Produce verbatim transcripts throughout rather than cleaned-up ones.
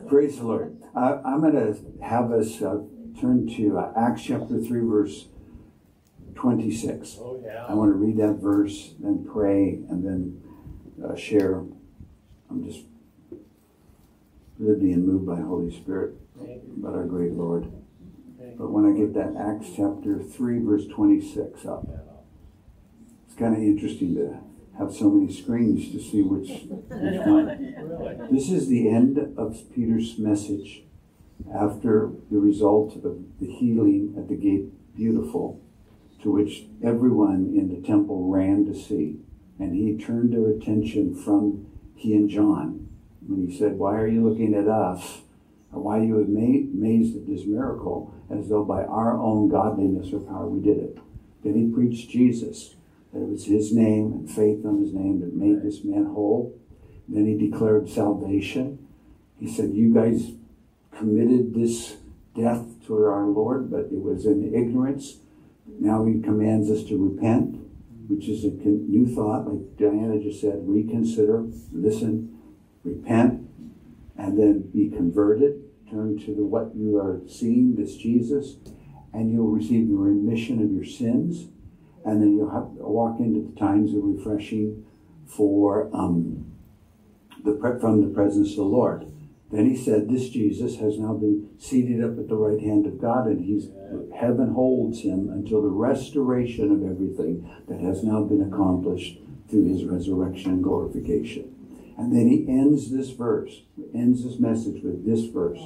Praise the Lord. I, I'm going to have us uh, turn to uh, Acts chapter three, verse twenty-six. Oh, yeah. I want to read that verse, then pray, and then uh, share. I'm just really being moved by Holy Spirit about our great Lord. But when I get that Acts chapter three, verse twenty-six up, it's kind of interesting to have so many screens to see which, which one. This is the end of Peter's message after the result of the healing at the gate beautiful, to which everyone in the temple ran to see. And he turned their attention from he and John when he said, "Why are you looking at us? Why are you amazed at this miracle, as though by our own godliness or power we did it?" Then he preached Jesus, that it was his name and faith on his name that made this man whole. Then he declared salvation. He said, "You guys committed this death to our Lord, but it was in ignorance. Now he commands us to repent," which is a new thought, like Diana just said, reconsider, listen, repent, and then be converted. Turn to the, what you are seeing, this Jesus, and you'll receive the remission of your sins. And then you'll have to walk into the times of refreshing for um, the pre- from the presence of the Lord. Then he said, this Jesus has now been seated up at the right hand of God, and he's heaven holds him until the restoration of everything that has now been accomplished through his resurrection and glorification. And then he ends this verse, ends this message with this verse.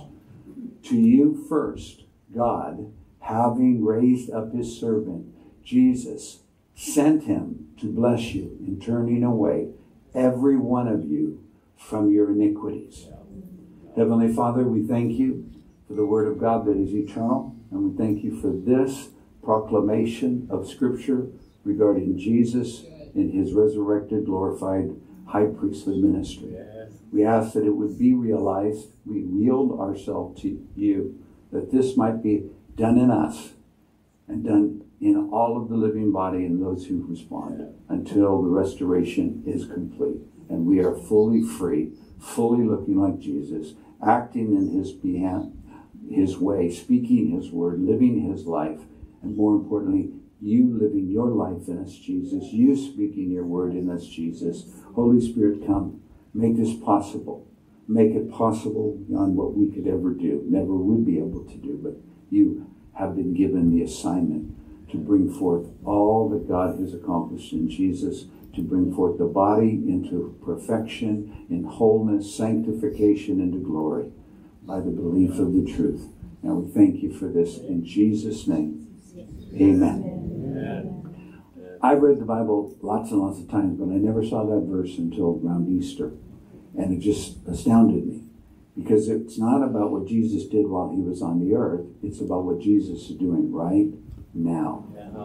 To you first, God, having raised up his servant, Jesus, sent him to bless you in turning away every one of you from your iniquities. Heavenly Father, we thank you for the word of God that is eternal, and we thank you for this proclamation of Scripture regarding Jesus in his resurrected, glorified high priestly ministry. We ask that it would be realized. We yield ourselves to you, that this might be done in us and done in all of the living body and those who respond until the restoration is complete. And we are fully free, fully looking like Jesus, acting in his behalf, his way, speaking his word, living his life, and more importantly, you living your life in us, Jesus, you speaking your word in us, Jesus. Holy Spirit, come, make this possible. Make it possible beyond what we could ever do, never would be able to do, but you have been given the assignment to bring forth all that God has accomplished in Jesus, to bring forth the body into perfection, in wholeness, sanctification, into glory by the belief of the truth. Now we thank you for this in Jesus' name. Amen. Amen. I've read the Bible lots and lots of times, but I never saw that verse until around Easter. And it just astounded me, because it's not about what Jesus did while he was on the earth. It's about what Jesus is doing right now.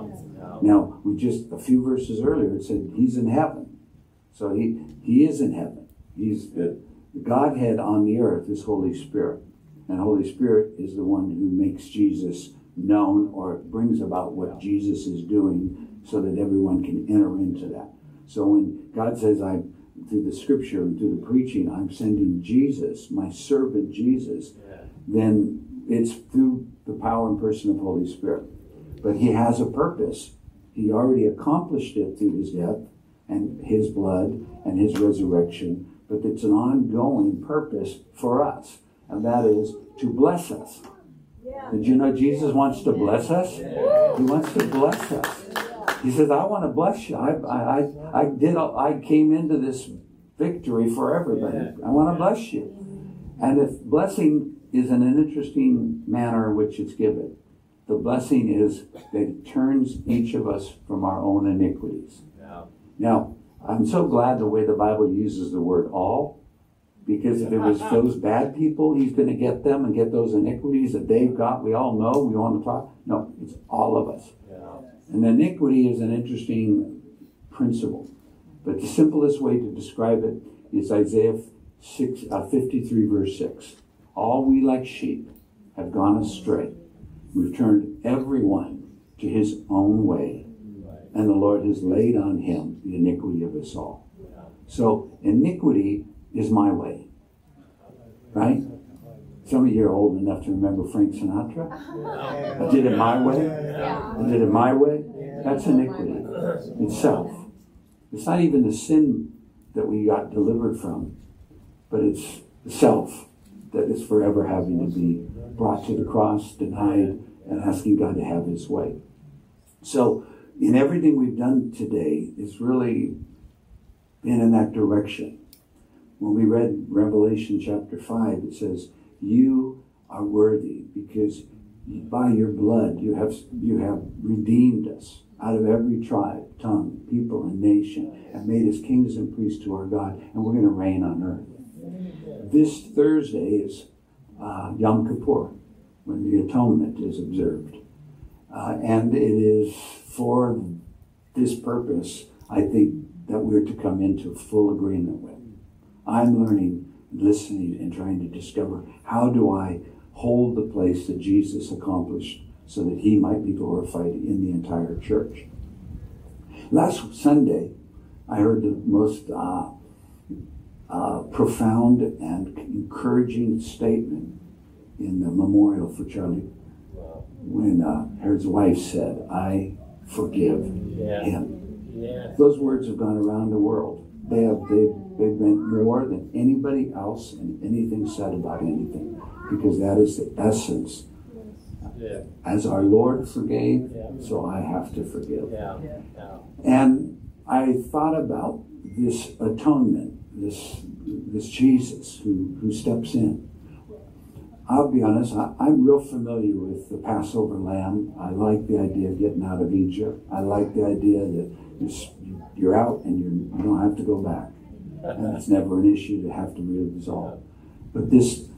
Now, we just, a few verses earlier, it said he's in heaven. So he, he is in heaven. He's the, the Godhead on the earth is Holy Spirit. And Holy Spirit is the one who makes Jesus known, or brings about what Jesus is doing, so that everyone can enter into that. So when God says, I, through the scripture and through the preaching, I'm sending Jesus, my servant Jesus, yeah. then it's through the power and person of Holy Spirit. But he has a purpose. He already accomplished it through his death and his blood and his resurrection, but it's an ongoing purpose for us, and that is to bless us. Yeah. Did you know Jesus wants to bless us? Yeah. He wants to bless us. He says, I want to bless you. I, I, I, I did. I came into this victory for everybody. Yeah. I want to bless you. And if blessing is in an interesting manner in which it's given, the blessing is that it turns each of us from our own iniquities. Yeah. Now, I'm so glad the way the Bible uses the word all, because if it was those bad people, he's going to get them and get those iniquities that they've got. We all know. We want to talk. No, it's all of us. Yeah. And iniquity is an interesting principle. But the simplest way to describe it is Isaiah six, uh, fifty-three, verse six. All we like sheep have gone astray. We've turned everyone to his own way, and the Lord has laid on him the iniquity of us all. So iniquity is my way, right? Some of you are old enough to remember Frank Sinatra. I did it my way. I did it my way. That's iniquity itself. It's not even the sin that we got delivered from, but it's the self that is forever having to be brought to the cross, denied, and asking God to have his way. So in everything we've done today is really been in that direction. When we read Revelation chapter five, it says, you are worthy because by your blood you have you have redeemed us out of every tribe, tongue, people, and nation, and made us kings and priests to our God, and we're going to reign on earth. This Thursday is uh, Yom Kippur, when the atonement is observed. Uh, and it is for this purpose, I think, that we're to come into full agreement with. I'm learning, listening, and trying to discover, how do I hold the place that Jesus accomplished so that he might be glorified in the entire church. Last Sunday, I heard the most uh, uh, profound and encouraging statement in the memorial for Charlie when uh, his wife said, I forgive yeah. him. Yeah. Those words have gone around the world. They have they they've meant more than anybody else and anything said about anything, because that is the essence. Yeah. As our Lord forgave, yeah. so I have to forgive. Yeah. Yeah. And I thought about this atonement, this this Jesus who, who steps in. I'll be honest, I, I'm real familiar with the Passover lamb. I like the idea of getting out of Egypt. I like the idea that you're, you're out and you're, you don't have to go back. And it's never an issue to have to resolve. But this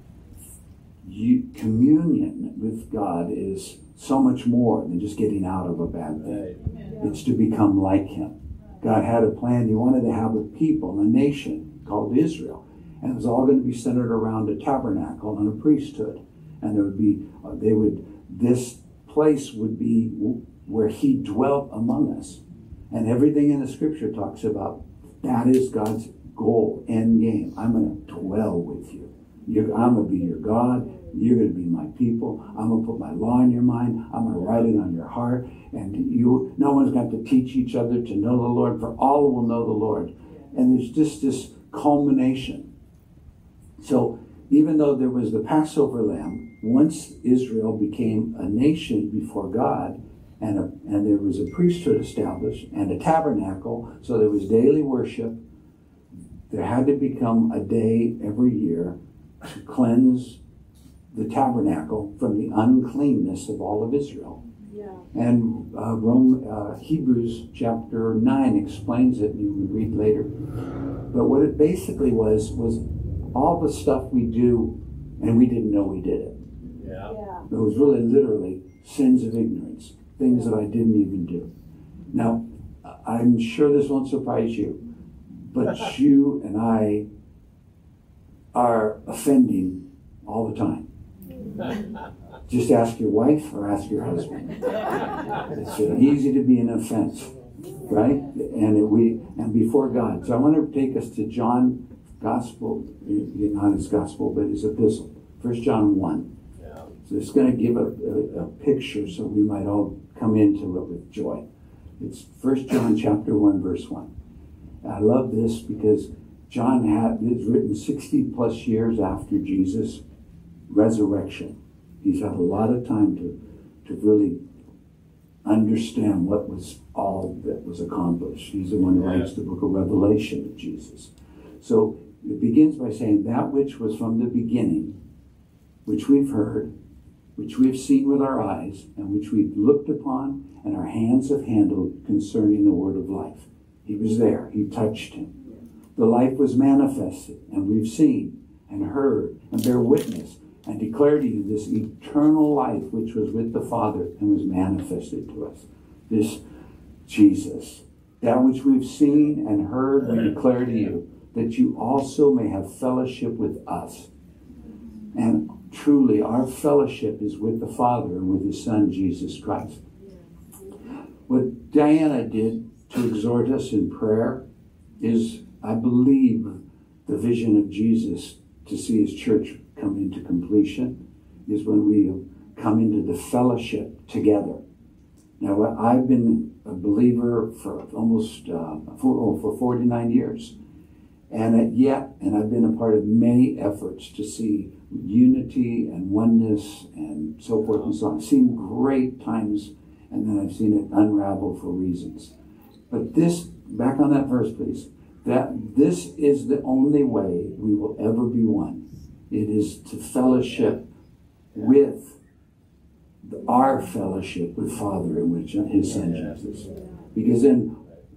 you, communion with God is so much more than just getting out of a bad thing. It's to become like him. God had a plan. He wanted to have a people, a nation called Israel. And it was all going to be centered around a tabernacle and a priesthood. And there would be, uh, they would, this place would be where he dwelt among us. And everything in the scripture talks about that is God's goal, end game. I'm going to dwell with you. You're, I'm going to be your God. You're going to be my people. I'm going to put my law in your mind. I'm going to write it on your heart. And you, no one's got to teach each other to know the Lord, for all will know the Lord. And there's just this culmination. So even though there was the Passover lamb, once Israel became a nation before God, and, a, and there was a priesthood established and a tabernacle, so there was daily worship, there had to become a day every year to cleanse the tabernacle from the uncleanness of all of Israel. Yeah. And uh, Rome, uh, Hebrews chapter nine explains it, and you can read later. But what it basically was, was all the stuff we do, and we didn't know we did it. Yeah. Yeah. It was really literally sins of ignorance, things that I didn't even do. Now, I'm sure this won't surprise you, but you and I are offending all the time. Just ask your wife or ask your husband. It's easy to be an offense, right? And it, we and before God. So I want to take us to John. Gospel, not his gospel, but his epistle, First John one. Yeah. So it's going to give a, a, a picture so we might all come into it with joy. It's First John chapter one, verse one. And I love this because John had is written sixty plus years after Jesus' resurrection. He's had a lot of time to, to really understand what was all that was accomplished. He's the one who writes the book of Revelation of Jesus. So it begins by saying that which was from the beginning, which we've heard, which we've seen with our eyes, and which we've looked upon, and our hands have handled concerning the word of life. He was there. He touched him. The life was manifested, and we've seen and heard and bear witness and declare to you this eternal life which was with the Father and was manifested to us. This Jesus. That which we've seen and heard, we declare to you, that you also may have fellowship with us. And truly, our fellowship is with the Father and with his Son, Jesus Christ. What Diana did to exhort us in prayer is, I believe, the vision of Jesus to see his church come into completion is when we come into the fellowship together. Now, I've been a believer for almost uh, for, oh, for forty-nine years. And yet, and I've been a part of many efforts to see unity and oneness and so forth and so on. I've seen great times, and then I've seen it unravel for reasons. But this, back on that verse, please, that this is the only way we will ever be one. It is to fellowship with our fellowship with Father, in which his Son Jesus. Because then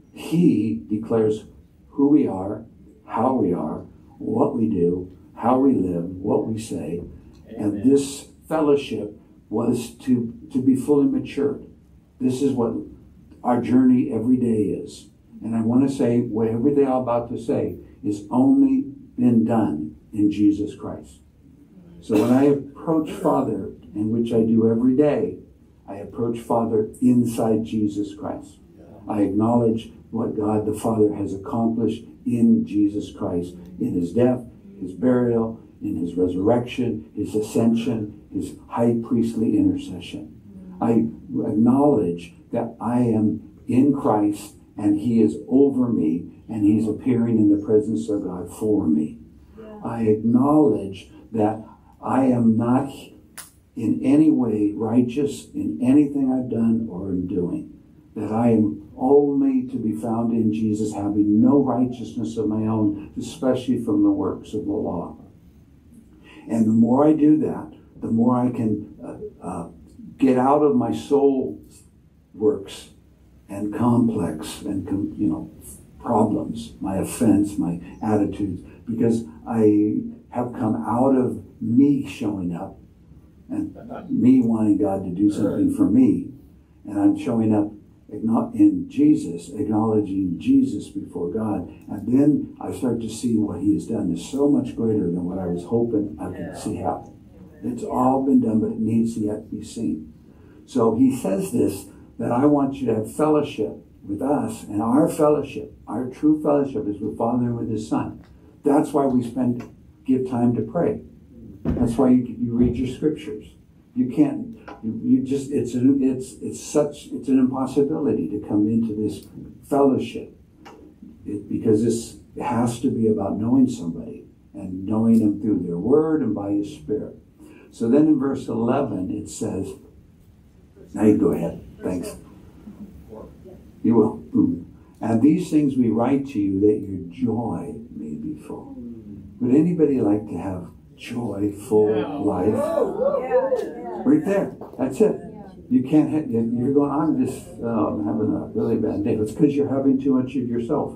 he declares who we are, how we are, what we do, how we live, what we say. And this fellowship was to, to be fully matured. This is what our journey every day is. And I want to say what everything I'm about to say is only been done in Jesus Christ. So when I approach Father, in which I do every day, I approach Father inside Jesus Christ. I acknowledge what God the Father has accomplished in Jesus Christ, in his death, his burial, in his resurrection, his ascension, his high priestly intercession. I acknowledge that I am in Christ and he is over me and he's appearing in the presence of God for me. I acknowledge that I am not in any way righteous in anything I've done or am doing. That I am only to be found in Jesus, having no righteousness of my own, especially from the works of the law. And the more I do that, the more I can uh, uh, get out of my soul works and complex and, you know, problems, my offense, my attitudes, because I have come out of me showing up and me wanting God to do something for me. And I'm showing up in Jesus, acknowledging Jesus before God. And then I start to see what he has done is so much greater than what I was hoping I could see happen. It's all been done, but it needs to yet be seen. So he says this, that I want you to have fellowship with us, and our fellowship, our true fellowship is with Father and with his Son. That's why we spend, give time to pray. That's why you, you read your scriptures. You can't, you, you just, it's, an, it's, it's such, it's an impossibility to come into this fellowship. It, because this has to be about knowing somebody and knowing them through their word and by his Spirit. So then in verse eleven, it says, now you go ahead. Thanks. You will. Boom. And these things we write to you that your joy may be full. Would anybody like to have joyful life? Right there. That's it. You can't, ha- you're going, I'm just, oh, I'm having a really bad day. It's because you're having too much of yourself.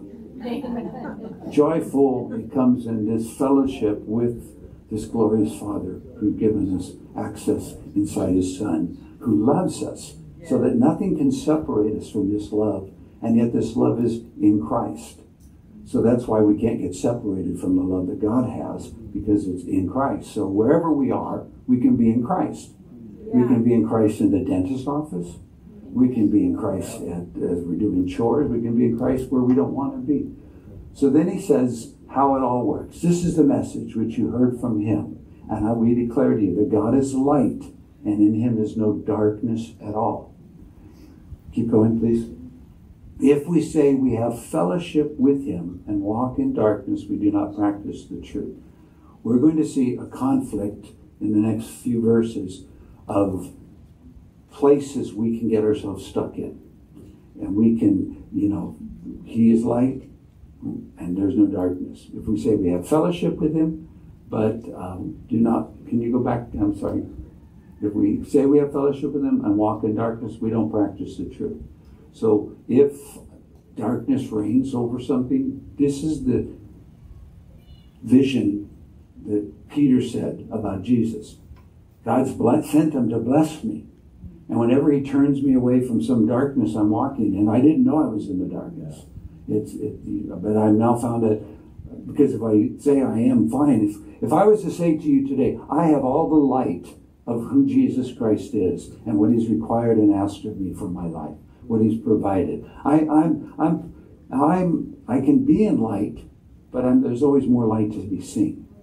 Joyful, it comes in this fellowship with this glorious Father who's given us access inside his Son, who loves us so that nothing can separate us from this love. And yet this love is in Christ. So that's why we can't get separated from the love that God has, because it's in Christ. So wherever we are, we can be in Christ. Yeah. We can be in Christ in the dentist office. We can be in Christ at, as we're doing chores. We can be in Christ where we don't want to be. So then he says how it all works. This is the message which you heard from him. And how we declare to you that God is light, and in him is no darkness at all. Keep going, please. If we say we have fellowship with him and walk in darkness, we do not practice the truth. We're going to see a conflict in the next few verses of places we can get ourselves stuck in. And we can, you know, he is light and there's no darkness. If we say we have fellowship with him, but um, do not, can you go back? I'm sorry. If we say we have fellowship with him and walk in darkness, we don't practice the truth. So if darkness reigns over something, this is the vision that Peter said about Jesus. God's sent him to bless me. And whenever he turns me away from some darkness I'm walking in, I didn't know I was in the darkness. It's, it, but I've now found that, because if I say I am fine, if, if I was to say to you today, I have all the light of who Jesus Christ is and what he's required and asked of me for my life, what he's provided. I, I'm, I'm, I'm, I can be in light, but I'm, there's always more light to be seen.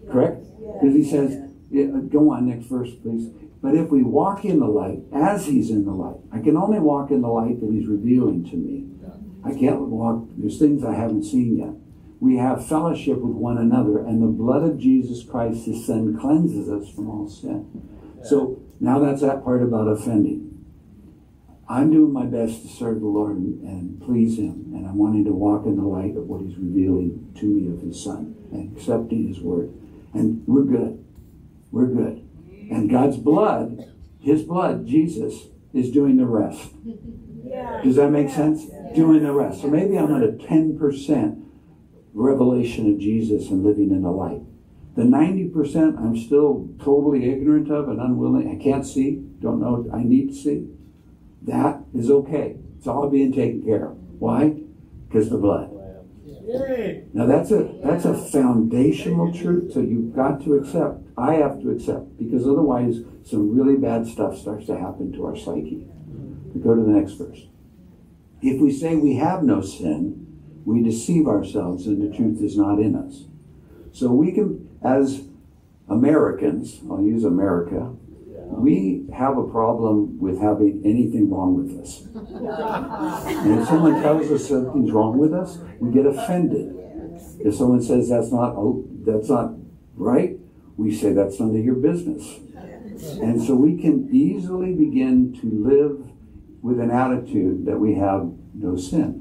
Correct? Because he says, yeah, go on, next verse, please. But if we walk in the light, as he's in the light, I can only walk in the light that he's revealing to me. I can't walk, there's things I haven't seen yet. We have fellowship with one another, and the blood of Jesus Christ, his son, cleanses us from all sin. So now that's that part about offending. I'm doing my best to serve the Lord and, and please him, and I'm wanting to walk in the light of what he's revealing to me of his son and accepting his word. And we're good. We're good. And God's blood, his blood, Jesus, is doing the rest. Does that make sense? Doing the rest. So maybe I'm at a ten percent revelation of Jesus and living in the light. The ninety percent I'm still totally ignorant of and unwilling. I can't see. Don't know. I need to see. That is okay. It's all being taken care of. Why? Because the blood. Now that's a that's a foundational truth. So you've got to accept. I have to accept, because otherwise some really bad stuff starts to happen to our psyche. We go to the next verse. If we say we have no sin, we deceive ourselves and the truth is not in us. So we can, as Americans, I'll use America, we have a problem with having anything wrong with us. And if someone tells us something's wrong with us, we get offended. If someone says that's not, oh, that's not right, we say that's none of your business. And so we can easily begin to live with an attitude that we have no sin.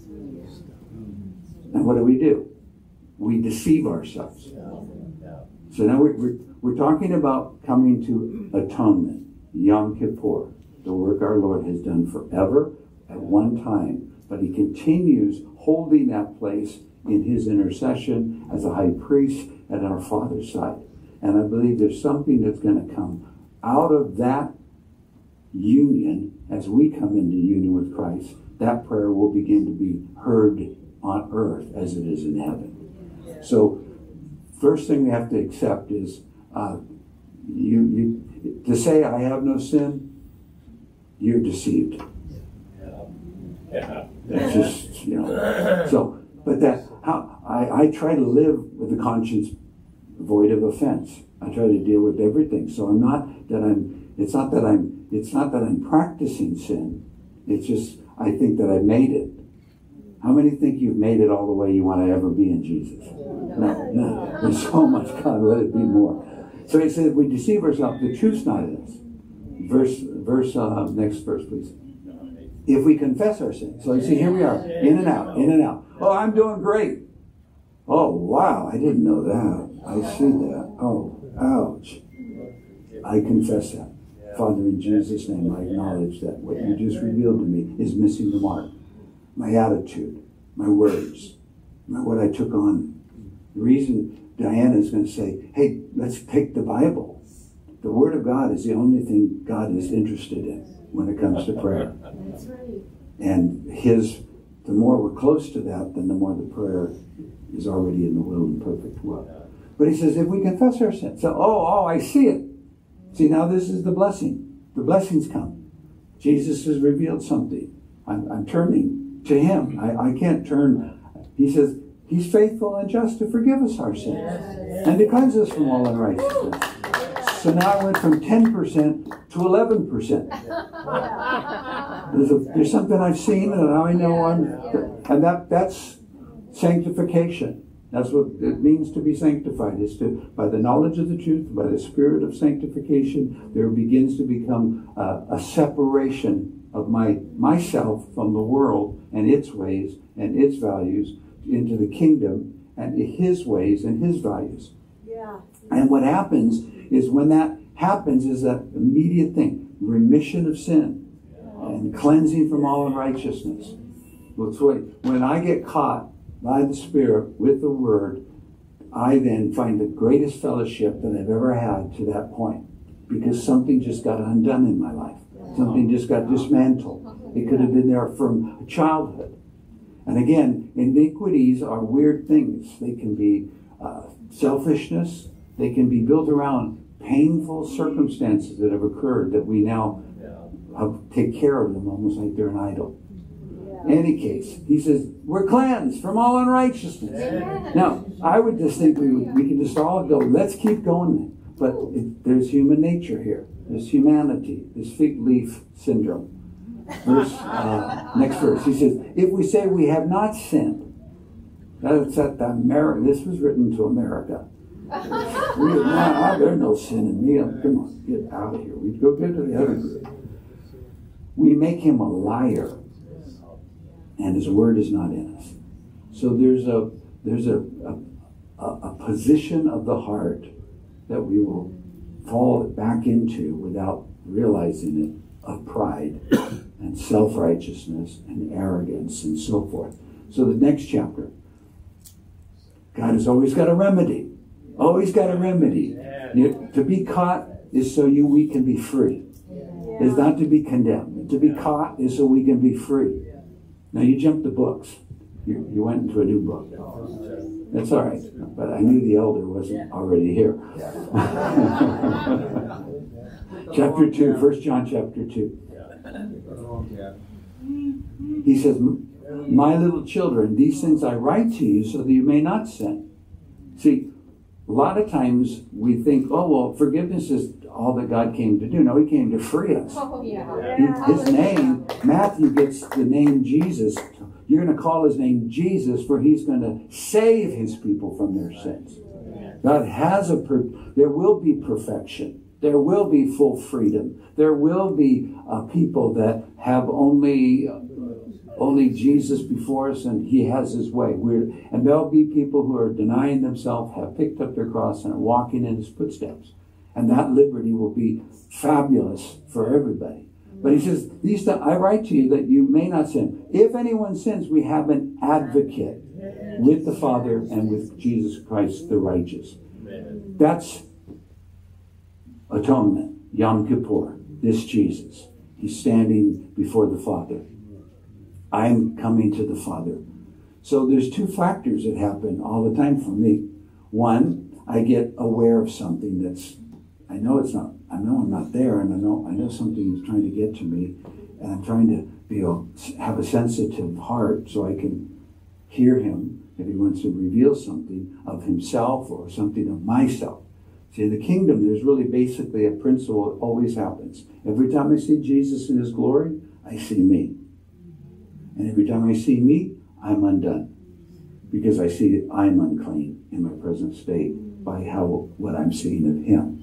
And what do we do? We deceive ourselves. So now we're, we're, we're talking about coming to atonement, Yom Kippur, the work our Lord has done forever at one time. But he continues holding that place in his intercession as a high priest at our Father's side. And I believe there's something that's going to come out of that union as we come into union with Christ. That prayer will begin to be heard on earth as it is in heaven. So first thing we have to accept is uh, you, you to say I have no sin, you're deceived. Yeah. That's just, you know. So, but that how I, I try to live with a conscience void of offense. I try to deal with everything. So I'm not that I'm it's not that I'm it's not that I'm practicing sin. It's just I think that I made it. How many think you've made it all the way you want to ever be in Jesus? No, no. There's so much. God, let it be more. So he says, we deceive ourselves. The truth's not in us. Verse, verse, uh, next verse, please. If we confess our sins. So you see, here we are, in and out, in and out. Oh, I'm doing great. Oh, wow, I didn't know that. I see that. Oh, ouch. I confess that. Father, in Jesus' name, I acknowledge that what you just revealed to me is missing the mark. My attitude, my words, my, what I took on. The reason Diana is going to say, hey, let's pick the Bible. The Word of God is the only thing God is interested in when it comes to prayer. That's right. And his, the more we're close to that, then the more the prayer is already in the will and perfect will. But he says, if we confess our sins, so, oh, oh, I see it. See, now this is the blessing. The blessings come. Jesus has revealed something. I'm, I'm turning to him. I, I can't turn. He says, he's faithful and just to forgive us our sins and to cleanse us from all unrighteousness. So now I went from ten percent to eleven percent. There's, a, there's something I've seen and now I know I'm, and that, that's sanctification. That's what it means to be sanctified, is to, by the knowledge of the truth, by the spirit of sanctification, there begins to become uh, a separation of my myself from the world and its ways and its values into the kingdom and his ways and his values. Yeah. And what happens is when that happens is that immediate thing, remission of sin and cleansing from all unrighteousness. When I get caught by the Spirit with the Word, I then find the greatest fellowship that I've ever had to that point, because something just got undone in my life. Something just got dismantled. It could have been there from childhood. And again, iniquities are weird things. They can be uh, selfishness. They can be built around painful circumstances that have occurred that we now have, take care of them almost like they're an idol. Any case, he says, we're cleansed from all unrighteousness. Amen. Now, I would just think we, would, we can just all go, let's keep going. But it, there's human nature here. There's humanity. There's fig leaf syndrome. Verse, uh, next verse. He says, if we say we have not sinned, that's at the Ameri- this was written to America. We, nah, there's no sin in me. Come on, get out of here. We go get to the other group. We make him a liar, and his word is not in us. So there's a there's a a, a position of the heart that we will fall back into without realizing it, of pride and self-righteousness and arrogance and so forth. So the next chapter, God has always got a remedy. Always got a remedy. You, to be caught is so you we can be free. Is not to be condemned. To be caught is so we can be free. Now you jumped the books. You, you went into a new book. That's all right. But I knew the elder wasn't already here. Chapter two, First John chapter two. He says, my little children, these things I write to you so that you may not sin. See, a lot of times we think, oh, well, forgiveness is all that God came to do. No, he came to free us. Oh, yeah. He, his name, Matthew gets the name Jesus. You're going to call his name Jesus, for he's going to save his people from their sins. God has a, per, there will be perfection. There will be full freedom. There will be uh, people that have only uh, only Jesus before us, and he has his way. We're, and there'll be people who are denying themselves, have picked up their cross, and are walking in his footsteps. And that liberty will be fabulous for everybody. But he says, "These th- I write to you that you may not sin. If anyone sins, we have an advocate with the Father and with Jesus Christ the righteous." That's atonement, Yom Kippur, this Jesus. He's standing before the Father. I'm coming to the Father. So there's two factors that happen all the time for me. One, I get aware of something that's, I know it's not, I know I'm not there, and I know I know something is trying to get to me, and I'm trying to be a, have a sensitive heart so I can hear him if he wants to reveal something of himself or something of myself. See, in the kingdom, there's really basically a principle that always happens. Every time I see Jesus in his glory, I see me. And every time I see me, I'm undone. Because I see that I'm unclean in my present state by how what I'm seeing of him.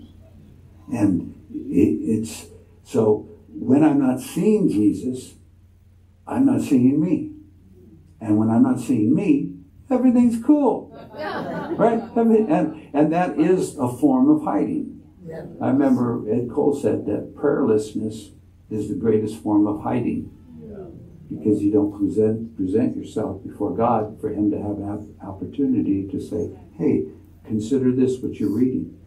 And it, it's, so when I'm not seeing Jesus, I'm not seeing me. And when I'm not seeing me, everything's cool. Right? And, and that is a form of hiding. I remember Ed Cole said that prayerlessness is the greatest form of hiding. Because you don't present present yourself before God for him to have an opportunity to say, hey, consider this what you're reading.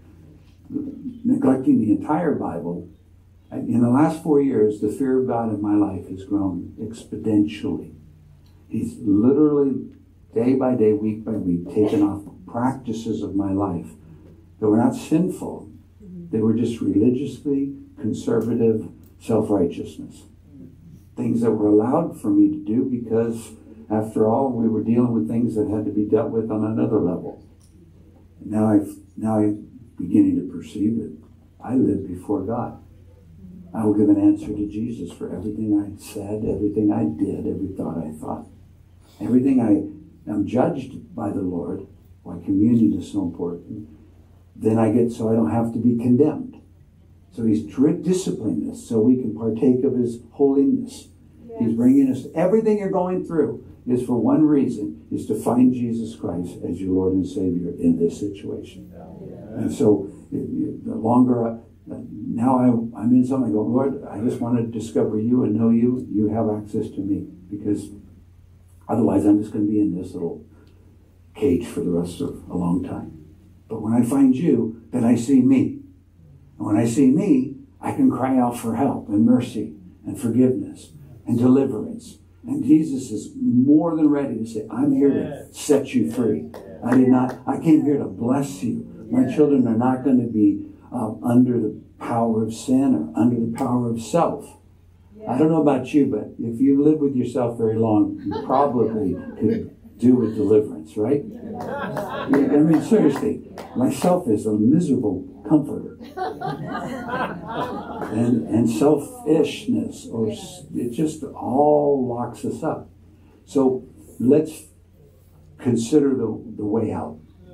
Neglecting the entire Bible. In the last four years, the fear of God in my life has grown exponentially. He's literally, day by day, week by week, taken off practices of my life that were not sinful. They were just religiously conservative self-righteousness. Things that were allowed for me to do because, after all, we were dealing with things that had to be dealt with on another level. Now I've now I'm beginning to perceive it. I live before God. I will give an answer to Jesus for everything I said, everything I did, every thought I thought. Everything I am judged by the Lord. Why communion is so important. Then I get so I don't have to be condemned. So he's disciplining us so we can partake of his holiness. Yes. He's bringing us, everything you're going through is for one reason, is to find Jesus Christ as your Lord and Savior in this situation. Yeah. And so the longer, I, now I, I'm in something, I go, Lord, I just want to discover you and know you. You have access to me, because otherwise I'm just going to be in this little cage for the rest of a long time. But when I find you, then I see me. And when I see me, I can cry out for help and mercy and forgiveness and deliverance. And Jesus is more than ready to say, I'm here to set you free. I did not, I came here to bless you. My children are not going to be uh, under the power of sin or under the power of self. I don't know about you, but if you live with yourself very long, you probably could do with deliverance, right? I mean, seriously, myself is a miserable comforter. And, and selfishness, or it just all locks us up. So let's consider the, the way out.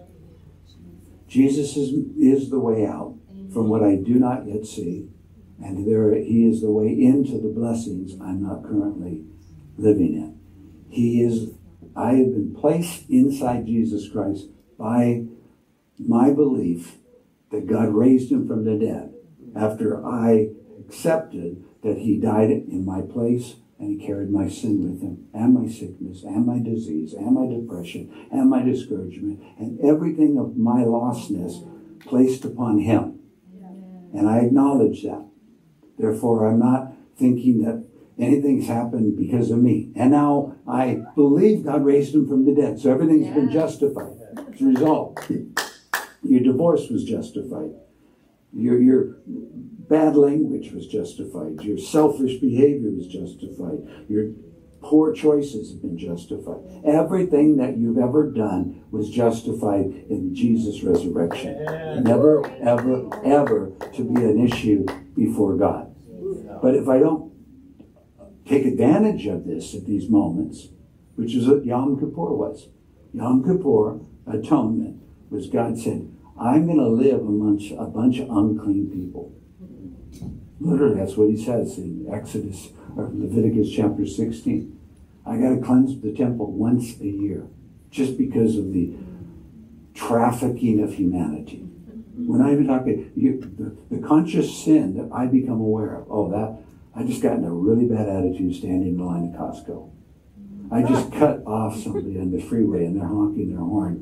Jesus is, is the way out from what I do not yet see. And there he is the way into the blessings I'm not currently living in. He is, I have been placed inside Jesus Christ by my belief that God raised him from the dead after I accepted that he died in my place and he carried my sin with him and my sickness and my disease and my depression and my discouragement and everything of my lostness placed upon him. And I acknowledge that. Therefore, I'm not thinking that anything's happened because of me. And now I believe God raised him from the dead. So everything's been justified. It's resolved. Your divorce was justified. Your, your bad language was justified. Your selfish behavior was justified. Your poor choices have been justified. Everything that you've ever done was justified in Jesus' resurrection. Never, ever, ever to be an issue before God. But if I don't take advantage of this at these moments, which is what Yom Kippur was. Yom Kippur, atonement, was God said, I'm going to live amongst a bunch of unclean people. Literally, that's what he says in Exodus or Leviticus chapter sixteen. I got to cleanse the temple once a year just because of the trafficking of humanity. When I even talk you, the, the conscious sin that I become aware of, oh, that I just got in a really bad attitude standing in the line at Costco. I just cut off somebody on the freeway and they're honking their horn.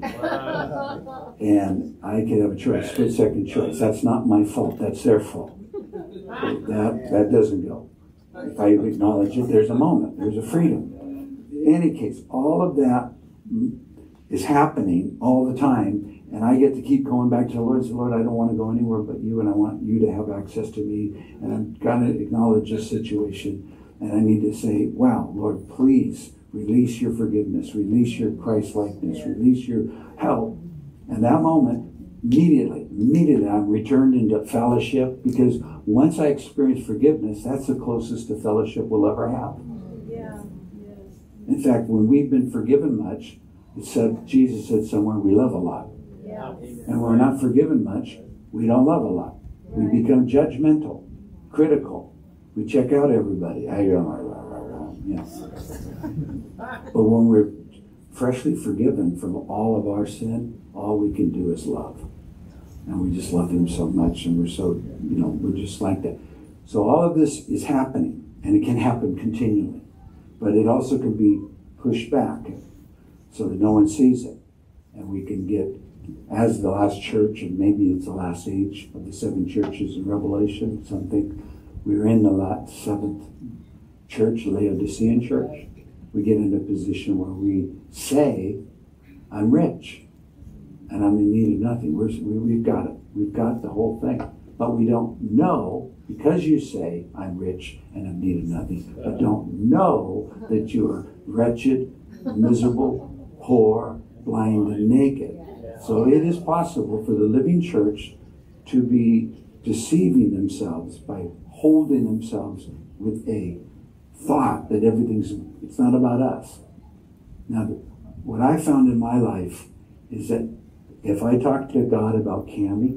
And I could have a choice, split second choice. That's not my fault, that's their fault. That, that doesn't go. If I acknowledge it, there's a moment, there's a freedom. In any case, all of that is happening all the time. And I get to keep going back to the Lord and say, Lord, I don't want to go anywhere but you, and I want you to have access to me. And I've got to acknowledge this situation. And I need to say, wow, Lord, please release your forgiveness, release your Christ-likeness, release your help. And that moment, immediately, immediately I'm returned into fellowship, because once I experience forgiveness, that's the closest to fellowship we'll ever have. Yeah. In fact, when we've been forgiven much, it said, Jesus said somewhere, we love a lot. Yeah. And when we're not forgiven much, we don't love a lot. Right. We become judgmental, critical. We check out everybody. I go, yes. But when we're freshly forgiven from all of our sin, all we can do is love. And we just love him so much, and we're so, you know, we're just like that. So all of this is happening, and it can happen continually. But it also can be pushed back so that no one sees it. And we can get, as the last church, and maybe it's the last age of the seven churches in Revelation, some think we're in the last seventh church, Laodicean church. We get in a position where we say, I'm rich, and I'm in need of nothing. We're, we, we've got it. We've got the whole thing. But we don't know, because you say, I'm rich and I'm in need of nothing, but don't know that you're wretched, miserable, poor, blind, and naked. So it is possible for the living church to be deceiving themselves by holding themselves with a thought that everything's, it's not about us. Now, what I found in my life is that if I talk to God about Cammie,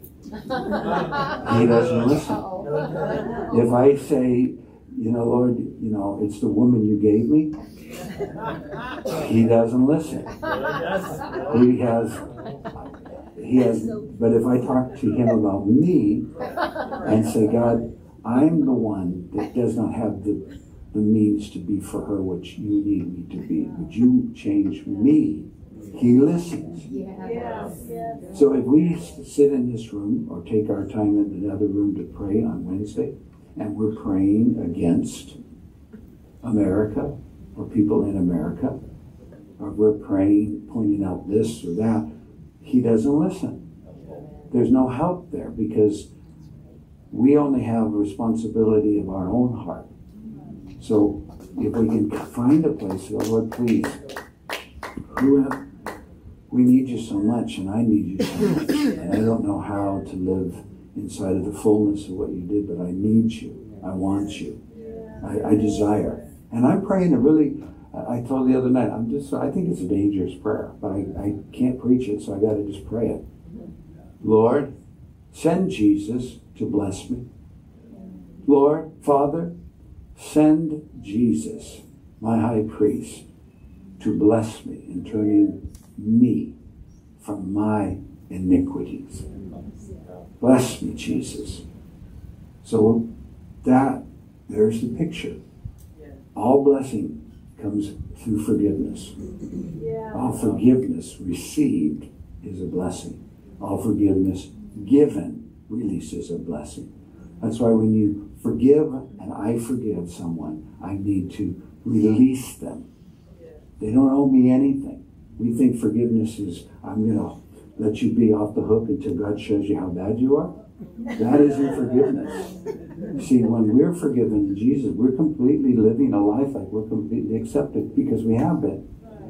he doesn't listen. If I say, you know, Lord, you know, it's the woman you gave me, he doesn't listen. He has, he has, but if I talk to him about me and say, God, I'm the one that does not have the, the means to be for her what you need me to be. Would you change me? He listens. Yes. Yes. So if we sit in this room or take our time in another room to pray on Wednesday, and we're praying against America or people in America, or we're praying, pointing out this or that, he doesn't listen. There's no help there, because we only have responsibility of our own heart. So if we can find a place, oh Lord, please, who have, we need you so much, and I need you so much, and I don't know how to live inside of the fullness of what you did, but I need you. I want you. I, I desire. And I'm praying to really, I told the other night, I'm just, I think it's a dangerous prayer, but I, I can't preach it, so I got to just pray it. Lord, send Jesus to bless me. Lord, Father, send Jesus, my high priest, to bless me in turning me from my iniquities. Bless me, Jesus. So that, there's the picture. All blessing comes through forgiveness. Yeah. All forgiveness received is a blessing. All forgiveness given releases a blessing. That's why when you forgive and I forgive someone, I need to release them. They don't owe me anything. We think forgiveness is, I'm going to let you be off the hook until God shows you how bad you are. That isn't forgiveness. See, when we're forgiven in Jesus, we're completely living a life like we're completely accepted because we have been.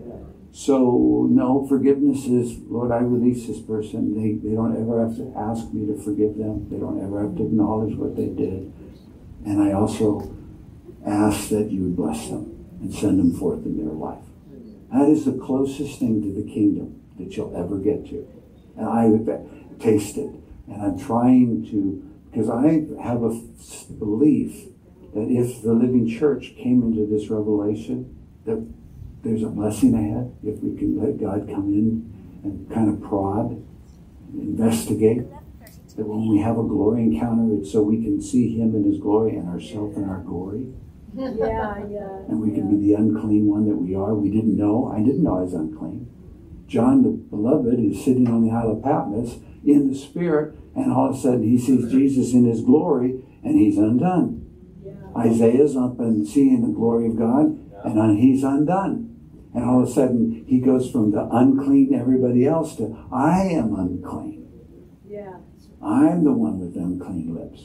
So, no, forgiveness is, Lord, I release this person. They, they don't ever have to ask me to forgive them. They don't ever have to acknowledge what they did. And I also ask that you would bless them and send them forth in their life. That is the closest thing to the kingdom that you'll ever get to. And I tasted. And I'm trying to, because I have a belief that if the living church came into this revelation, that there's a blessing ahead if we can let God come in and kind of prod, investigate. That when we have a glory encounter, it's so we can see him in his glory and ourselves in our glory. Yeah, yeah. And we can be the unclean one that we are. We didn't know. I didn't know I was unclean. John the Beloved is sitting on the Isle of Patmos in the Spirit, and all of a sudden he sees Jesus in his glory, and he's undone. Yeah. Isaiah's up and seeing the glory of God, and he's undone. And all of a sudden he goes from the unclean everybody else to, I am unclean. Yeah. I'm the one with unclean lips.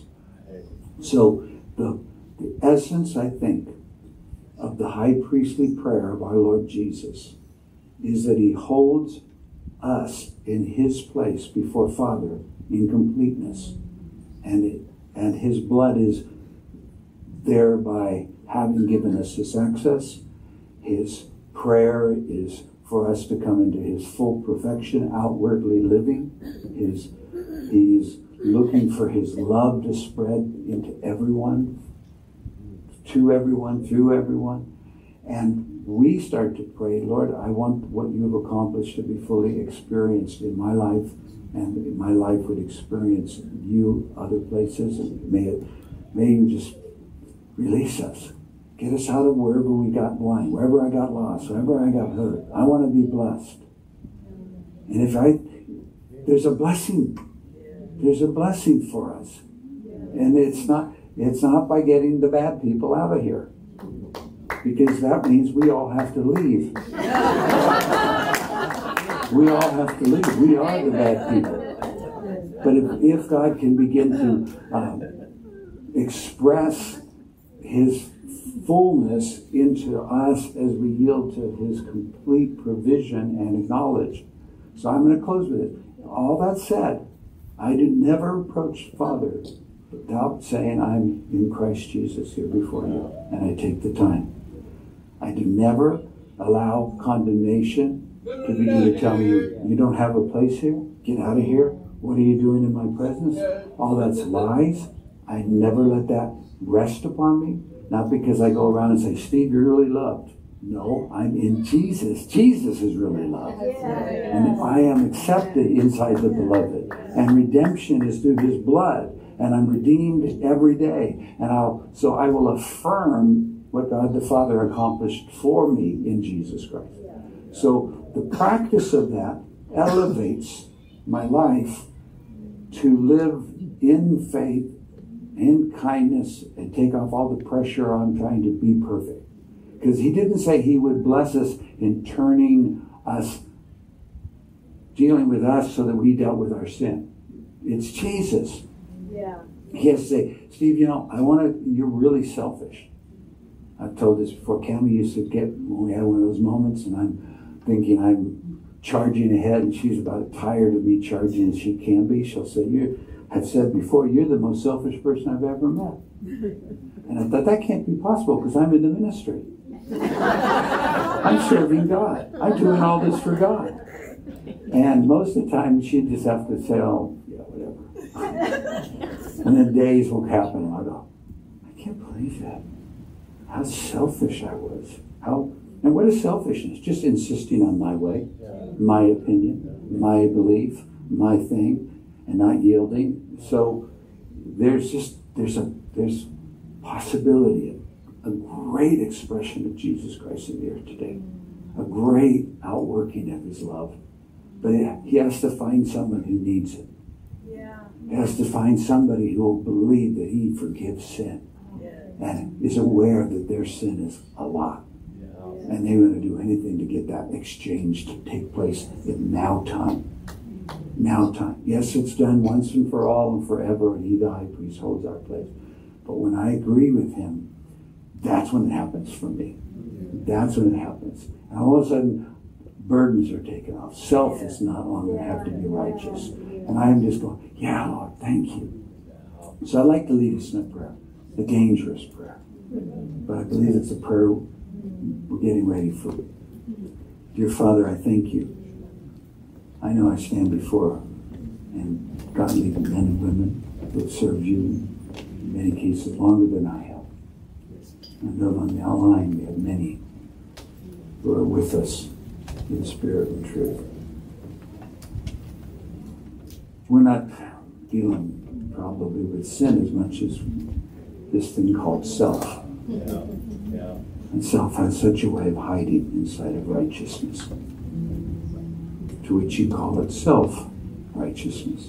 So the, the essence, I think, of the high priestly prayer of our Lord Jesus is that he holds us in his place before Father in completeness. And, it, and his blood is thereby having given us this access. His prayer is for us to come into his full perfection, outwardly living. His, he is looking for his love to spread into everyone, to everyone, through everyone. And we start to pray, Lord, I want what you have accomplished to be fully experienced in my life, and my life would experience you other places. And may it, may you just release us. Get us out of wherever we got blind, wherever I got lost, wherever I got hurt. I want to be blessed. And if I, there's a blessing. There's a blessing for us. And it's not, it's not by getting the bad people out of here. Because that means we all have to leave. We all have to leave. We are the bad people. But if, if God can begin to um, express his fullness into us as we yield to his complete provision and acknowledge. So I'm going to close with it. All that said, I do never approach Father without saying I'm in Christ Jesus here before you, and I take the time. I do never allow condemnation to begin to tell me you, you don't have a place here, get out of here, what are you doing in my presence? All that's lies. I never let that rest upon me. Not because I go around and say, Steve, you're really loved. No, I'm in Jesus. Jesus is really loved. And I am accepted inside the beloved. And redemption is through his blood. And I'm redeemed every day. And I'll so I will affirm what God the Father accomplished for me in Jesus Christ. So the practice of that elevates my life to live in faith, in kindness, and take off all the pressure on trying to be perfect. Because he didn't say he would bless us in turning us, dealing with us so that we dealt with our sin. It's Jesus. Yeah. He has to say, Steve, you know, I want to, you're really selfish. I've told this before. Cammie used to get, when we had one of those moments, and I'm thinking I'm charging ahead, and she's about tired of me charging as she can be. She'll say, "You have said before, you're the most selfish person I've ever met." And I thought, that can't be possible because I'm in the ministry. I'm serving God. I'm doing all this for God. And most of the time, she'd just have to say, "Oh, yeah, whatever." And then days will happen, and I'll go, "I can't believe that. How selfish I was." How and what is selfishness? Just insisting on my way, my opinion, my belief, my thing, and not yielding. So there's just there's a there's possibility, a great expression of Jesus Christ in the earth today, a great outworking of His love. But He has to find someone who needs it. Yeah. He has to find somebody who will believe that He forgives sin and is aware that their sin is a lot. And they're going to do anything to get that exchange to take place in now time. Now time. Yes, it's done once and for all and forever, and He, the high priest, holds our place. But when I agree with Him, that's when it happens for me. That's when it happens. And all of a sudden, burdens are taken off. Self is not longer have to be righteous. And I am just going, "Yeah, Lord, thank you." So I'd like to lead us in a prayer, a dangerous prayer. But I believe it's a prayer we're getting ready for. Dear Father, I thank You. I know I stand before and godly men and women who have served You in many cases longer than I have. And though on the line we have many who are with us in spirit and truth. We're not dealing probably with sin as much as this thing called self. Yeah. Yeah. And self has such a way of hiding inside of righteousness, to which You call it self-righteousness.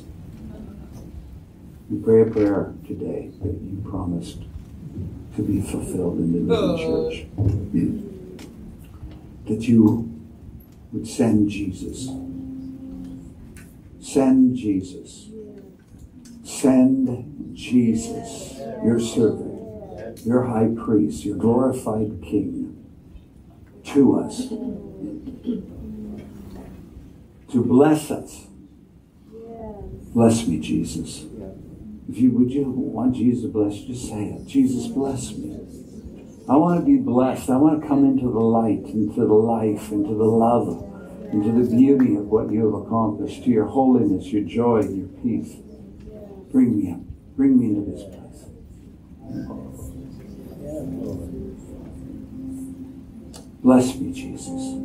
We pray a prayer today that You promised to be fulfilled in the new church. That You would send Jesus. Send Jesus. Send Jesus, Your servant, Your high priest, Your glorified King, to us, to bless us. Bless me, Jesus. If you would you want Jesus to bless you, just say it. Jesus, bless me. I want to be blessed. I want to come into the light, into the life, into the love, into the beauty of what You have accomplished, to Your holiness, Your joy, and Your peace. Bring me in. Bring me into this place. Bless me, Jesus.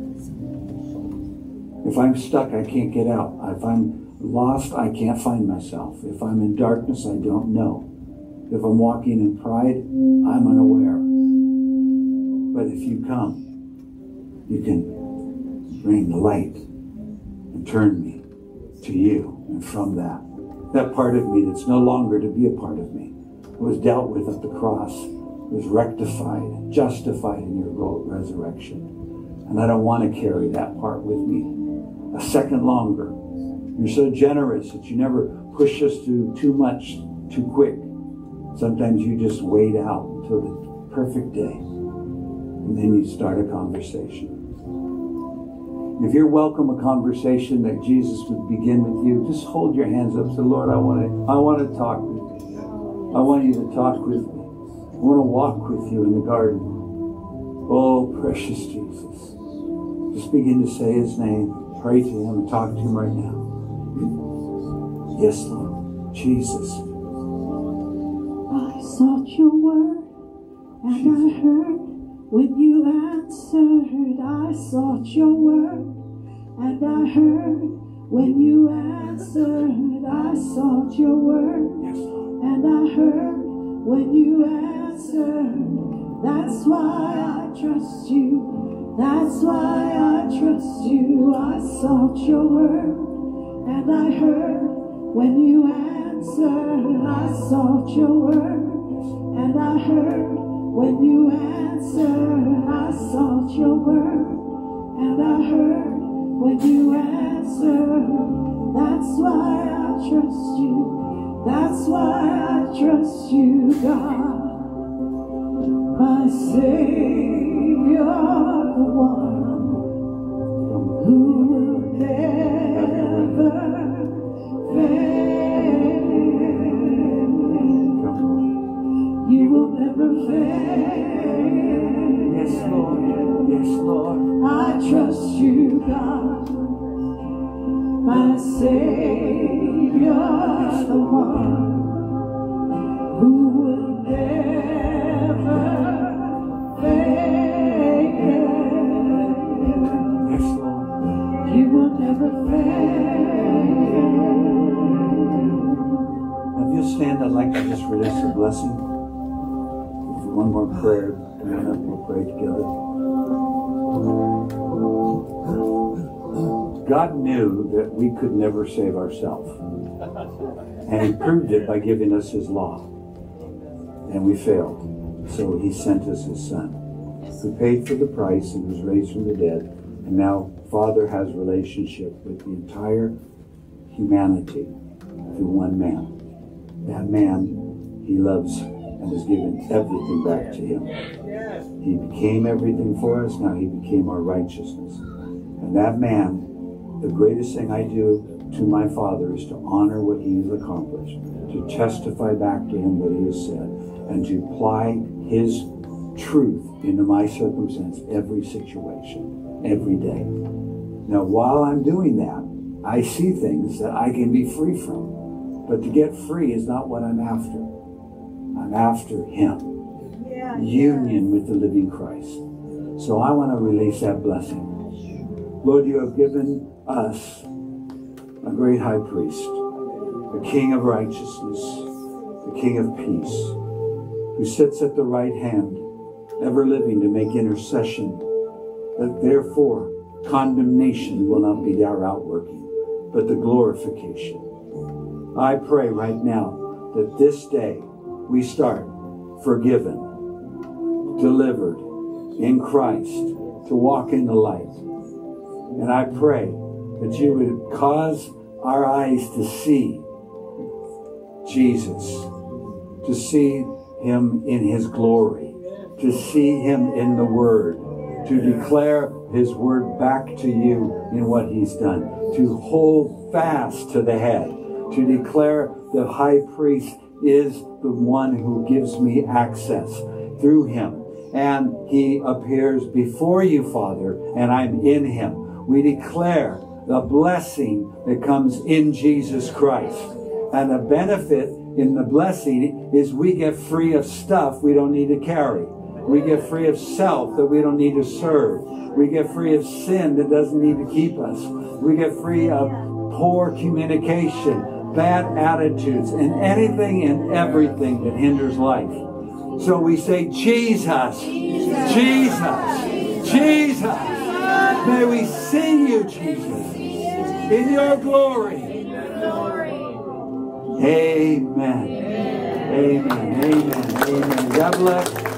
If I'm stuck, I can't get out. If I'm lost, I can't find myself. If I'm in darkness, I don't know. If I'm walking in pride, I'm unaware. But if You come, You can bring the light and turn me to You. And from that, that part of me that's no longer to be a part of me, was dealt with at the cross, was rectified, justified in Your resurrection. And I don't want to carry that part with me a second longer. You're so generous that You never push us to too much, too quick. Sometimes You just wait out until the perfect day, and then You start a conversation. If you're welcome a conversation that Jesus would begin with you, just hold your hands up and say, "Lord, I want to, I want to talk with You. I want You to talk with me. I want to walk with You in the garden." Oh, precious Jesus. Just begin to say His name. Pray to Him and talk to Him right now. Yes, Lord. Jesus. I sought Your word and I heard when You answered. I sought Your word and I heard when You answered. I sought Your word and I heard when You answered. That's why I trust You. That's why I trust You. I sought Your word and I heard when You answered. I sought Your word and I heard when You answered. I sought Your word and I heard when You answered. That's why I trust You. That's why I trust You, God. my Savior, the one who will never fail. You will never fail. Yes, Lord. Yes, Lord. I trust you, God, my Savior, the one who will never fail. Yes, Lord. You will never fail. Now, if you stand, I'd like to just release a blessing. One more prayer, and then we'll pray together. God knew that we could never save ourselves. And He proved it by giving us His law. And we failed. So He sent us His Son, who paid for the price and was raised from the dead. And now Father has a relationship with the entire humanity through one man. That man He loves and has given everything back to Him. He became everything for us. Now He became our righteousness. And that man, the greatest thing I do to my Father is to honor what He has accomplished, to testify back to Him what He has said, and to apply His truth into my circumstance every situation, every day. Now, while I'm doing that, I see things that I can be free from. But to get free is not what I'm after. I'm after Him. Yeah, Union with the living Christ. So I want to release that blessing. Lord, you have given us a great high priest, the King of righteousness, the King of peace, who sits at the right hand, ever living to make intercession, that therefore condemnation will not be our outworking, but the glorification. I pray right now that this day we start forgiven, delivered in Christ, to walk in the light. And I pray that you would cause our eyes to see Jesus, to see Him in His glory, to see Him in the Word, to declare His Word back to you in what He's done, to hold fast to the head, to declare the high priest is the one who gives me access through Him. And He appears before you, Father, and I'm in Him. We declare the blessing that comes in Jesus Christ. And the benefit in the blessing is we get free of stuff we don't need to carry. We get free of self that we don't need to serve. We get free of sin that doesn't need to keep us. We get free of poor communication, bad attitudes, and anything and everything that hinders life. So we say, Jesus, Jesus, Jesus. May we see you, Jesus, in your glory. Amen. Amen. Amen. Amen. God bless.